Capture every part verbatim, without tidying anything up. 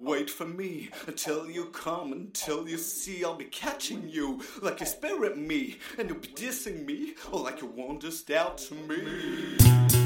Wait for me until you come, until you see I'll be catching you like you stare at me, and you'll be dissing me, or like you wandered out to me.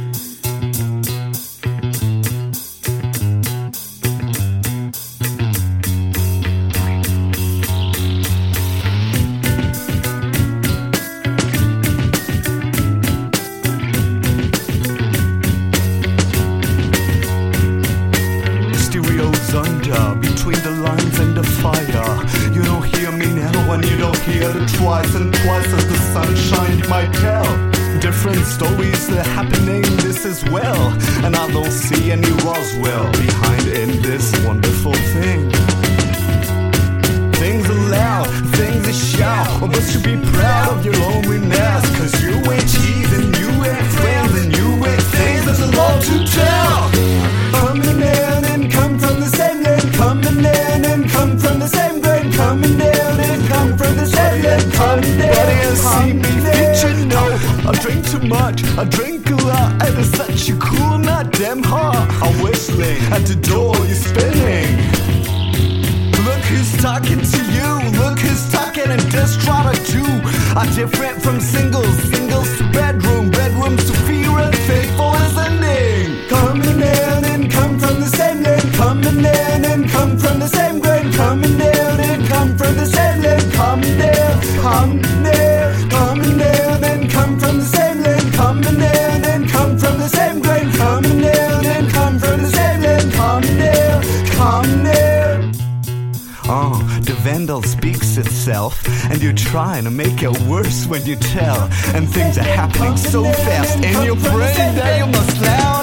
Under, between the lines and the fire. You don't hear me now and you don't hear it twice, and twice as the sunshine you might tell. Different stories are happening this as well, and I don't see any Roswell behind in this wonderful thing. Things are loud, things are shout, but you be proud of your loneliness, cause you ain't cheating, you ain't friends, and you ain't things there's a lot to tell. Coming in and come from the same land, coming in and come from the same grain, coming in and come from the same land, coming in. But you see me, did you know? I drink too much, I drink a lot, and it's such a cool night, damn heart. I'm whistling at the door, you're spinning. Look who's talking to you, look who's talking and just try to do are different from singles, singles to bedroom, bedrooms to fear and faithful as ending. Coming in and come from the same land, coming in and come from the same grain, coming in and come from the same land, coming in, coming in, coming in and come from the same land, coming in and come from the same grain, coming in and come from the same land, coming in, coming in. Oh, the Vandal speaks itself, and you're trying to make it worse when you tell, and things are happening so fast in your brain that you must laugh.